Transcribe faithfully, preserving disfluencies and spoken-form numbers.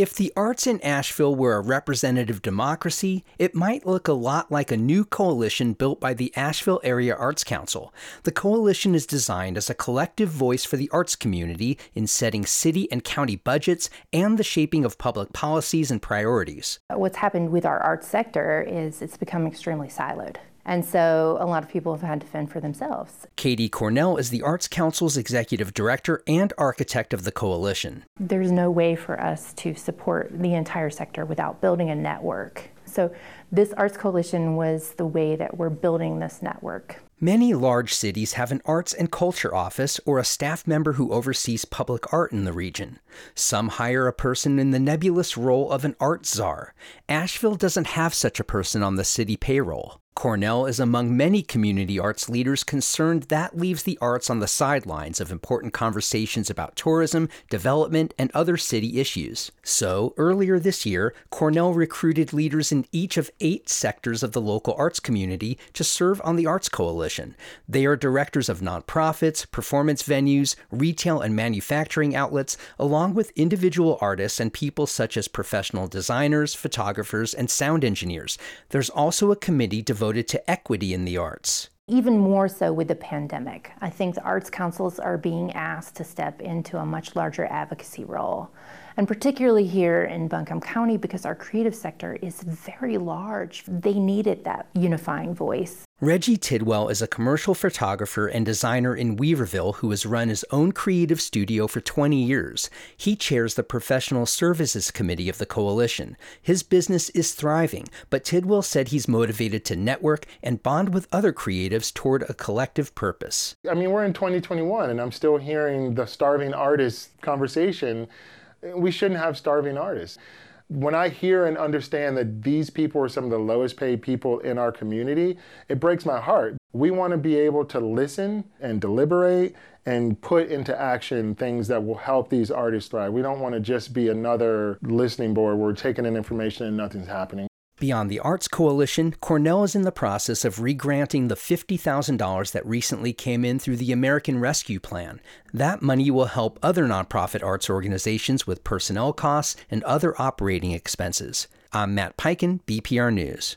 If the arts in Asheville were a representative democracy, it might look a lot like a new coalition built by the Asheville Area Arts Council. The coalition is designed as a collective voice for the arts community in setting city and county budgets and the shaping of public policies and priorities. What's happened with our arts sector is it's become extremely siloed. And so a lot of people have had to fend for themselves. Katie Cornell is the Arts Council's executive director and architect of the coalition. There's no way for us to support the entire sector without building a network. So this Arts Coalition was the way that we're building this network. Many large cities have an arts and culture office or a staff member who oversees public art in the region. Some hire a person in the nebulous role of an art czar. Asheville doesn't have such a person on the city payroll. Cornell is among many community arts leaders concerned that leaves the arts on the sidelines of important conversations about tourism, development, and other city issues. So, earlier this year, Cornell recruited leaders in each of eight sectors of the local arts community to serve on the Arts Coalition. They are directors of nonprofits, performance venues, retail and manufacturing outlets, along with individual artists and people such as professional designers, photographers, and sound engineers. There's also a committee devoted to equity in the arts. Even more so with the pandemic. I think the arts councils are being asked to step into a much larger advocacy role. And particularly here in Buncombe County, because our creative sector is very large, they needed that unifying voice. Reggie Tidwell is a commercial photographer and designer in Weaverville who has run his own creative studio for twenty years. He chairs the Professional Services Committee of the Coalition. His business is thriving, but Tidwell said he's motivated to network and bond with other creatives toward a collective purpose. I mean, we're in twenty twenty-one and I'm still hearing the starving artist conversation. We shouldn't have starving artists. When I hear and understand that these people are some of the lowest paid people in our community, it breaks my heart. We want to be able to listen and deliberate and put into action things that will help these artists thrive. We don't want to just be another listening board where we're taking in information and nothing's happening. Beyond the Arts Coalition, Cornell is in the process of re-granting the fifty thousand dollars that recently came in through the American Rescue Plan. That money will help other nonprofit arts organizations with personnel costs and other operating expenses. I'm Matt Peiken, B P R News.